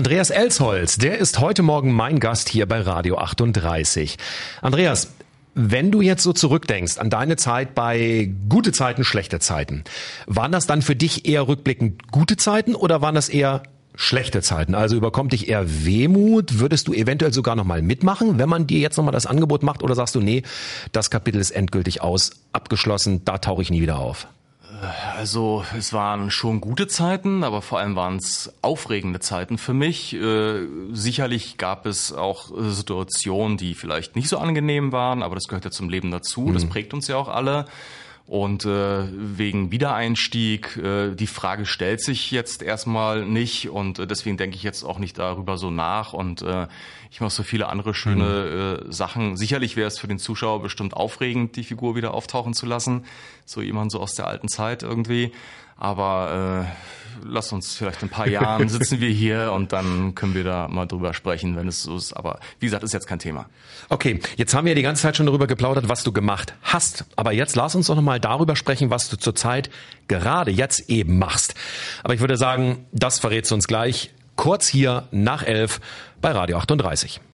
Andreas Elsholz, der ist heute Morgen mein Gast hier bei Radio 38. Andreas, wenn du jetzt so zurückdenkst an deine Zeit bei gute Zeiten, schlechte Zeiten, waren das dann für dich eher rückblickend gute Zeiten oder waren das eher schlechte Zeiten? Also überkommt dich eher Wehmut? Würdest du eventuell sogar nochmal mitmachen, wenn man dir jetzt nochmal das Angebot macht? Oder sagst du, nee, das Kapitel ist endgültig abgeschlossen, da tauche ich nie wieder auf? Also es waren schon gute Zeiten, aber vor allem waren es aufregende Zeiten für mich. Sicherlich gab es auch Situationen, die vielleicht nicht so angenehm waren, aber das gehört ja zum Leben dazu. Das prägt uns ja auch alle. Und wegen Wiedereinstieg, die Frage stellt sich jetzt erstmal nicht und deswegen denke ich jetzt auch nicht darüber so nach und ich mache so viele andere schöne Sachen. Sicherlich wäre es für den Zuschauer bestimmt aufregend, die Figur wieder auftauchen zu lassen, so jemand so aus der alten Zeit irgendwie. Aber lass uns vielleicht in ein paar Jahren sitzen wir hier und dann können wir da mal drüber sprechen, wenn es so ist. Aber wie gesagt, ist jetzt kein Thema. Okay, jetzt haben wir die ganze Zeit schon darüber geplaudert, was du gemacht hast. Aber jetzt lass uns doch nochmal darüber sprechen, was du zurzeit gerade jetzt eben machst. Aber ich würde sagen, das verrätst du uns gleich kurz hier nach 11 bei Radio 38.